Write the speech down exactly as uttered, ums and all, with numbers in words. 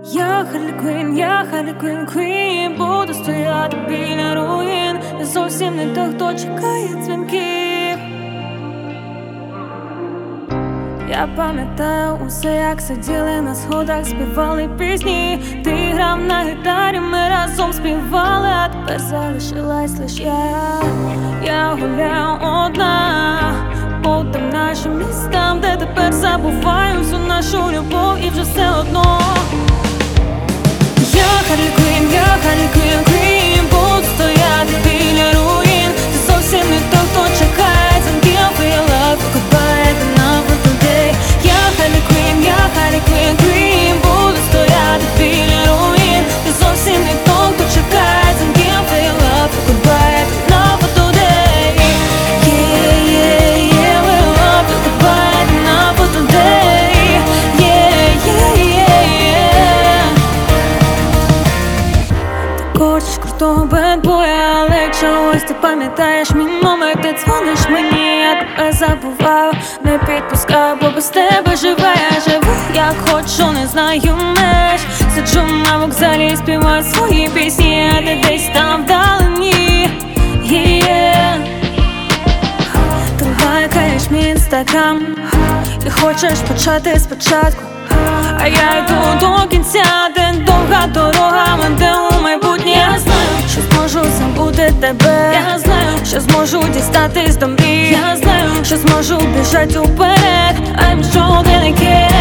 Я Харлі Квін, я Харлі Квін, Квін. Буду стояти біля руїн. Я зовсім не той, хто чекає дзвінків. Я пам'ятаю усе, як сиділи на сходах, співали пісні. Ти грав на гітарі, ми разом співали, а тепер залишилась лиш я. Я гуляю одна по тим нашим містам, де тепер забуваю всю нашу любов, і вже все одно. Я Харлі Квін, я Харлі Квін, Квін. Буду стояти біля руїн. Ти зовсім не той, хто чекає дзвінків. Feel love, goodbye, enough for today. Я Харлі Квін, я Харлі Квін, Квін. Буду стояти біля руїн. Ти зовсім не той, хто чекає дзвінків. Feel love, goodbye, enough for today. Yeah, yeah, yeah, we love you, goodbye, enough for today. Yeah, yeah, yeah, yeah. Хочеш крутого бедбоя, але чогось ти пам'ятаєш мій номер, ти дзвониш мені, я тебе забуваю, не підпускаю, бо без тебе живе. Я живу як хочу, не знаю меж. Сиджу на вокзалі і співаю свої пісні, а ти десь там вдалині. Yeah. Ти лайкаєш мій інстаграм і хочеш почати спочатку, а я йду до кінця, де довга дорога веде у майбутнє. Я знаю, що зможу забути тебе. Я знаю, що зможу дістатись до мрій. Я знаю, що зможу біжать уперед. I'm sure that I can.